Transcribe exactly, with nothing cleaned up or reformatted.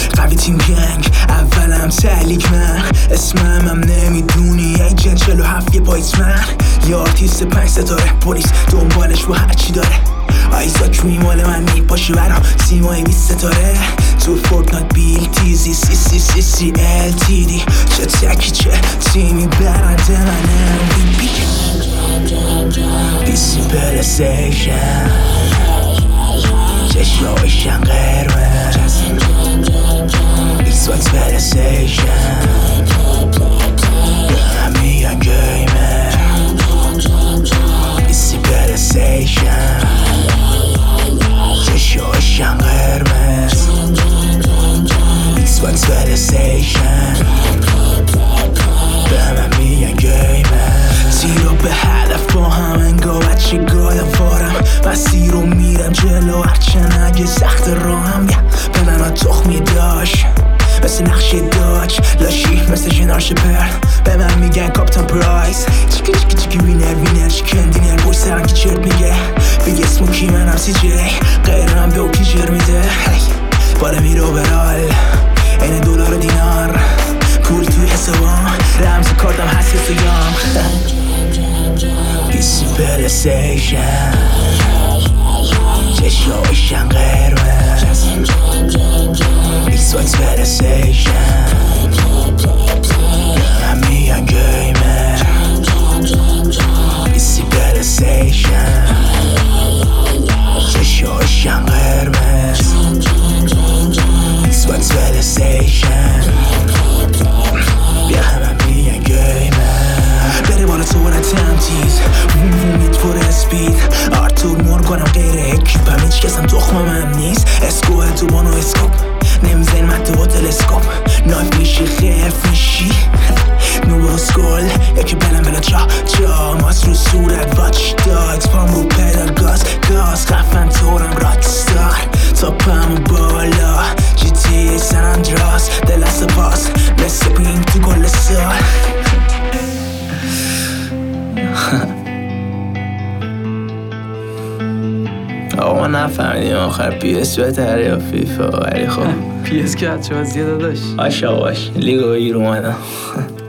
قوی تیم گنگ اولم تلیک من اسمم هم نمیدونی ایجنت چلو هفت یه پایتمن یه آرتیست پنج ستاره پلیس دنبالش رو هرچی داره آیزاک روی مال من میپاشه برام سیمای بیست ستاره تو فورتنایت بیل تیزی سی سی سی سی ال تی دی چه تکی چه تیمی برنده من ام وی پی بیسی پلیستیشن چشمایشن قرمز ایکس باکس پلیستیشن به میگن گیمر بیسی پلیستیشن چشمایشن قرمز ایکس باکس پلیستیشن به من میگن گیمر تیرو به هدف با هم انگا بچه گادم فارم مسیر رو میرم جلو هرچن اگه سخت راهم به من ها تخمی داشت مثل نقشه داج لاشی مثل جنار شپر به من میگن کاپتان پرایس چیکی چیکی چیکی وینر وینر چیکن دینر بوی سرم که چرت میگه بیگ اسموکی منم سی جی غیرم به اوکی جر میده بالا میرو برال این دلار و دینار پول توی حسابام رمز کارتم هست یه سویام بیسی پلیستیشن چشمایشن قرمز ایکس باکس پلیستیشن به من میگن گیمر بیسی پلیستیشن چشمایشن قرمز ایکس باکس پلیستیشن به من میگن گیمر بره بالا تو برن تمتیز وون وون میت فور اسپید آرتور مورگانم غیر اکیپم هیچ کسم تخمم هم نیست اسکوه تو بانو اسکوپ نمیزن مد با تلسکوپ نایف میشی خیف میشی نو اسکول یکی بلن بلا چا چا ماست رو صورت واچ داگز پام رو پیدال گاز گاز خفن تورم راکستار تاپم بالا جی تی سن اندراس دلست پاس مثل پینگ تو گل سال آقا ما نفهمیدیم آخر پی اس بهتره یا فیفا ولی خب پی اس که هرچه وزیه داداش آش آقاش لیگو بگیر اومدم